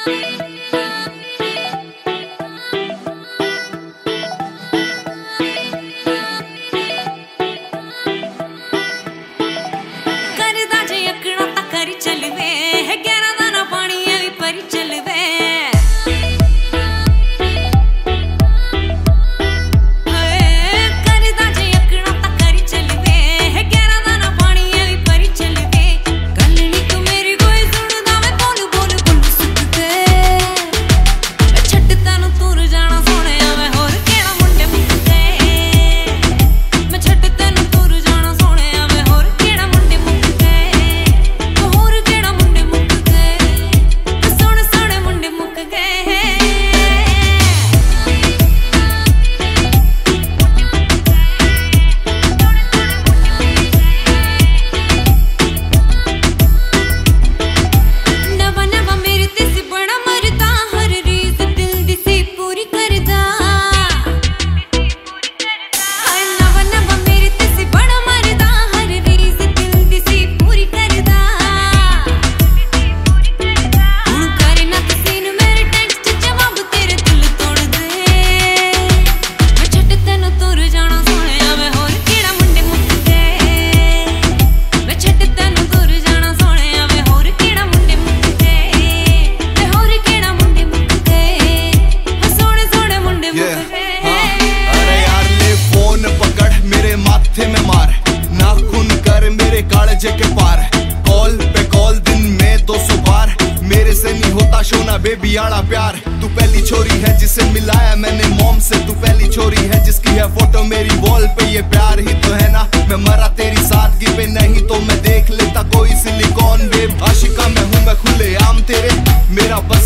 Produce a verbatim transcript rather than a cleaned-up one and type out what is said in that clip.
के पार कॉल पे कॉल दिन में दो सौ बार मेरे से नहीं होता शोना बेबी आड़ा प्यार। तू पहली छोरी है जिसे मिलाया मैंने मॉम से, तू पहली छोरी है जिसकी है फोटो मेरी वॉल पे। ये प्यार ही तो है ना, मैं मरा तेरी सादगी पे, नहीं तो मैं देख लेता कोई सिलिकॉन वेब। आशिका मैं हूँ मैं खुले आम तेरे, मेरा बस